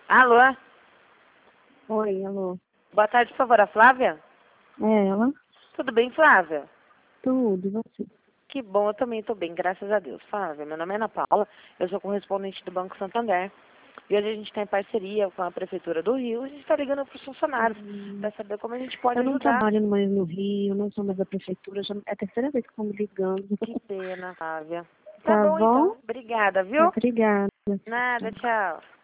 Alô? Oi, alô. Boa tarde, por favor, a Flávia? É ela? Tudo bem, Flávia? Tudo, e você? Que bom, eu também estou bem, graças a Deus. Flávia, meu nome é Ana Paula, eu sou correspondente do Banco Santander. E hoje a gente está em parceria com a Prefeitura do Rio, a gente está ligando para os funcionários para saber como a gente pode Eu não ajudar. trabalho mais no Rio, não sou mais da prefeitura, é a terceira vez que estão me ligando. Que pena, Flávia. Tá Tá bom, bom? então. Obrigada, Tá, viu? obrigada. Nada, tchau.